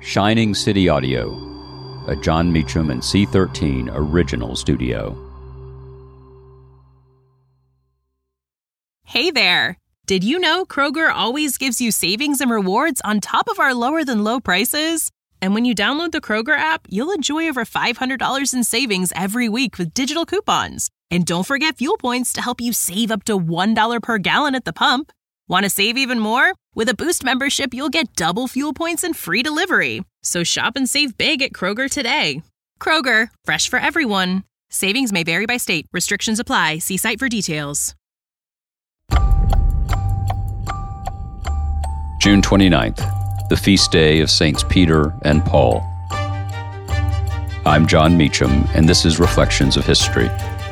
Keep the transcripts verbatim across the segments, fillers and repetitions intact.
Shining City Audio, a Jon Meacham and C thirteen original studio. Hey there! Did you know Kroger always gives you savings and rewards on top of our lower-than-low prices? And when you download the Kroger app, you'll enjoy over five hundred dollars in savings every week with digital coupons. And don't forget fuel points to help you save up to one dollar per gallon at the pump. Want to save even more? With a Boost membership, you'll get double fuel points and free delivery. So shop and save big at Kroger today. Kroger, fresh for everyone. Savings may vary by state. Restrictions apply. See site for details. June twenty-ninth, the feast day of Saints Peter and Paul. I'm Jon Meacham, and this is Reflections of History.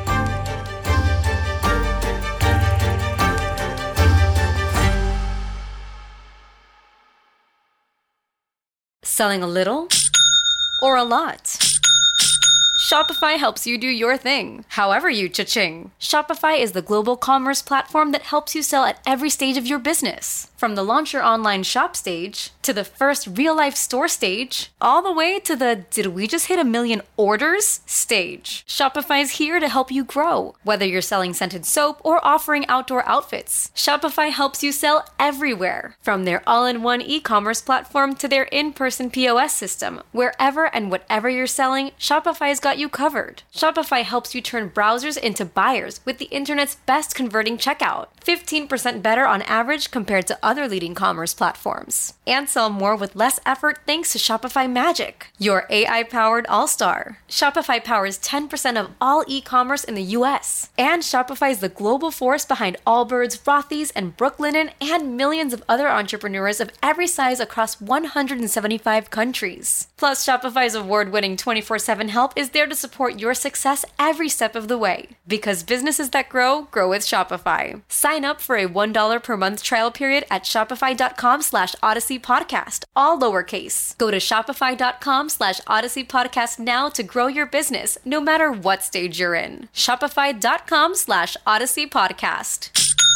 Selling a little or a lot? Shopify helps you do your thing, however you cha-ching. Shopify is the global commerce platform that helps you sell at every stage of your business. From the launch your online shop stage, to the first real-life store stage, all the way to the did we just hit a million orders stage. Shopify is here to help you grow. Whether you're selling scented soap or offering outdoor outfits, Shopify helps you sell everywhere. From their all-in-one e-commerce platform to their in-person P O S system, wherever and whatever you're selling, Shopify's got you covered. Shopify helps you turn browsers into buyers with the internet's best converting checkout, fifteen percent better on average compared to other leading commerce platforms. And sell more with less effort thanks to Shopify Magic, your A I-powered all-star. Shopify powers ten percent of all e-commerce in the U S. And Shopify is the global force behind Allbirds, Rothy's, and Brooklinen, and millions of other entrepreneurs of every size across one hundred seventy-five countries. Plus, Shopify's award-winning twenty-four seven help is there to support your success every step of the way. Because businesses that grow, grow with Shopify. Sign up for a one dollar per month trial period at shopify.com slash Odyssey Podcast, all lowercase. Go to shopify.com slash Odyssey Podcast now to grow your business, no matter what stage you're in. Shopify.com slash Odyssey Podcast.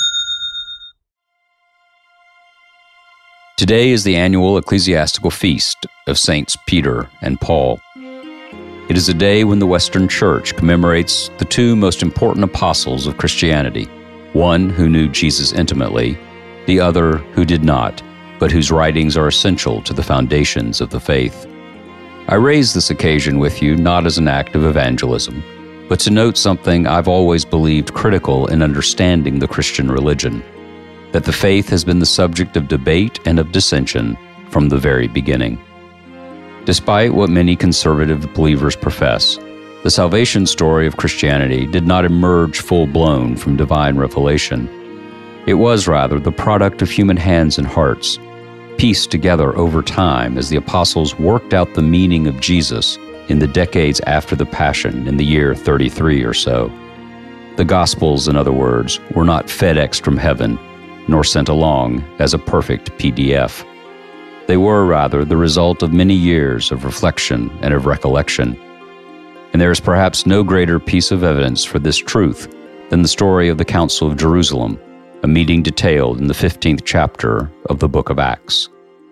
Today is the annual ecclesiastical feast of Saints Peter and Paul. It is a day when the Western Church commemorates the two most important apostles of Christianity, one who knew Jesus intimately, the other who did not, but whose writings are essential to the foundations of the faith. I raise this occasion with you not as an act of evangelism, but to note something I've always believed critical in understanding the Christian religion, that the faith has been the subject of debate and of dissension from the very beginning. Despite what many conservative believers profess, the salvation story of Christianity did not emerge full-blown from divine revelation. It was rather the product of human hands and hearts, pieced together over time as the apostles worked out the meaning of Jesus in the decades after the Passion in the year thirty-three or so. The Gospels, in other words, were not FedExed from heaven, nor sent along as a perfect P D F. They were, rather, the result of many years of reflection and of recollection. And there is perhaps no greater piece of evidence for this truth than the story of the Council of Jerusalem, a meeting detailed in the fifteenth chapter of the book of Acts.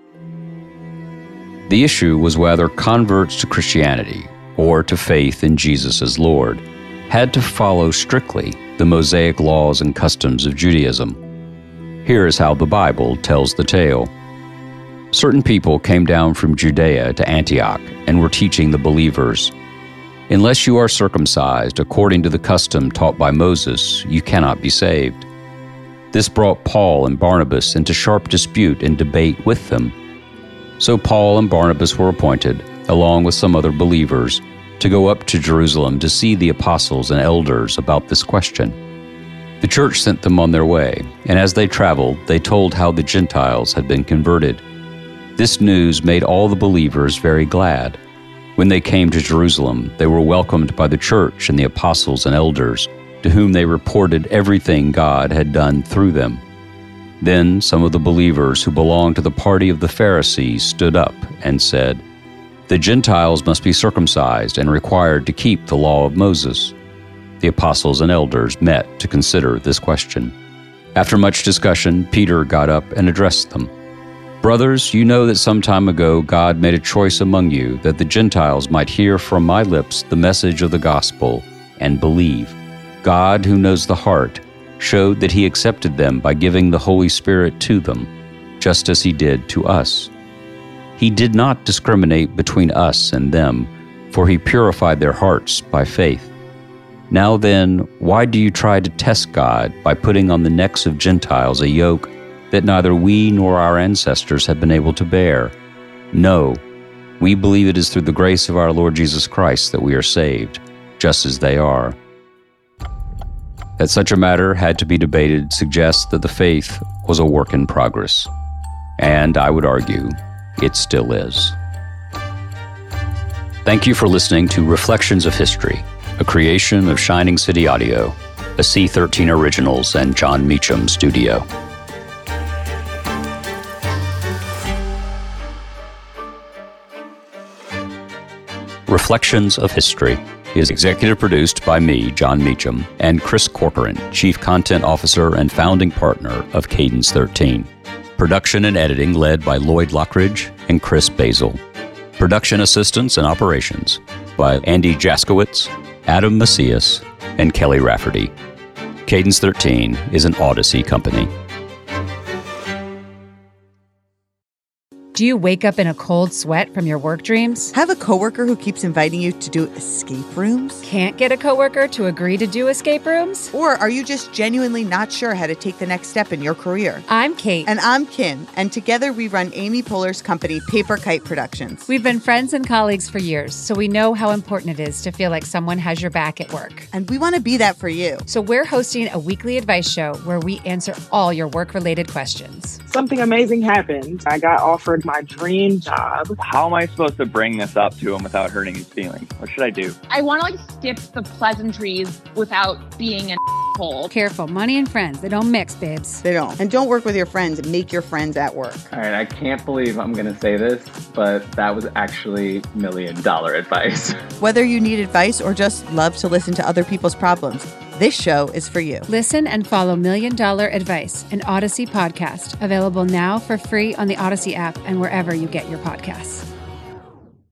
The issue was whether converts to Christianity, or to faith in Jesus as Lord, had to follow strictly the Mosaic laws and customs of Judaism. Here is how the Bible tells the tale. Certain people came down from Judea to Antioch and were teaching the believers, "Unless you are circumcised according to the custom taught by Moses, you cannot be saved." This brought Paul and Barnabas into sharp dispute and debate with them. So Paul and Barnabas were appointed, along with some other believers, to go up to Jerusalem to see the apostles and elders about this question. The church sent them on their way, and as they traveled, they told how the Gentiles had been converted. This news made all the believers very glad. When they came to Jerusalem, they were welcomed by the church and the apostles and elders, to whom they reported everything God had done through them. Then some of the believers who belonged to the party of the Pharisees stood up and said, "The Gentiles must be circumcised and required to keep the law of Moses." The apostles and elders met to consider this question. After much discussion, Peter got up and addressed them. Brothers, you know that some time ago God made a choice among you that the Gentiles might hear from my lips the message of the gospel and believe. God, who knows the heart, showed that he accepted them by giving the Holy Spirit to them, just as he did to us. He did not discriminate between us and them, for he purified their hearts by faith. Now then, why do you try to test God by putting on the necks of Gentiles a yoke that neither we nor our ancestors have been able to bear? No, we believe it is through the grace of our Lord Jesus Christ that we are saved, just as they are. That such a matter had to be debated suggests that the faith was a work in progress. And I would argue, it still is. Thank you for listening to Reflections of History, a creation of Shining City Audio, a C thirteen Originals and John Meacham studio. Reflections of History is executive produced by me, John Meacham, and Chris Corcoran, Chief Content Officer and founding partner of Cadence thirteen. Production and editing led by Lloyd Lockridge and Chris Basil. Production assistance and operations by Andy Jaskowitz, Adam Macias, and Kelly Rafferty. Cadence thirteen is an Odyssey company. Do you wake up in a cold sweat from your work dreams? Have a coworker who keeps inviting you to do escape rooms? Can't get a coworker to agree to do escape rooms? Or are you just genuinely not sure how to take the next step in your career? I'm Kate. And I'm Kim, and together we run Amy Poehler's company, Paper Kite Productions. We've been friends and colleagues for years, so we know how important it is to feel like someone has your back at work. And we want to be that for you. So we're hosting a weekly advice show where we answer all your work-related questions. Something amazing happened. I got offered my dream job. How am I supposed to bring this up to him without hurting his feelings? What should I do? I want to like skip the pleasantries without being an asshole. Careful, money and friends, they don't mix, babes. They don't. And don't work with your friends. Make your friends at work. All right, I can't believe I'm going to say this, but that was actually million dollar advice. Whether you need advice or just love to listen to other people's problems, this show is for you. Listen and follow Million Dollar Advice, an Odyssey podcast, available now for free on the Odyssey app and wherever you get your podcasts.